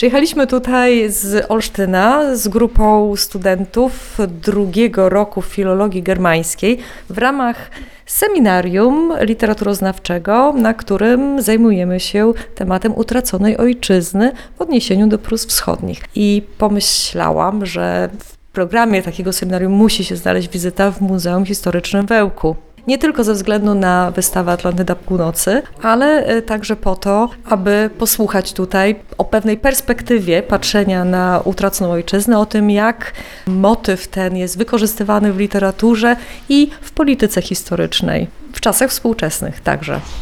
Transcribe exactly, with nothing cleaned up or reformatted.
Przyjechaliśmy tutaj z Olsztyna z grupą studentów drugiego roku filologii germańskiej w ramach seminarium literaturoznawczego, na którym zajmujemy się tematem utraconej ojczyzny w odniesieniu do Prus Wschodnich. I pomyślałam, że w programie takiego seminarium musi się znaleźć wizyta w Muzeum Historycznym w Ełku. Nie tylko ze względu na wystawę Atlantyda Północy, ale także po to, aby posłuchać tutaj o pewnej perspektywie patrzenia na utraconą ojczyznę, o tym, jak motyw ten jest wykorzystywany w literaturze i w polityce historycznej, w czasach współczesnych także.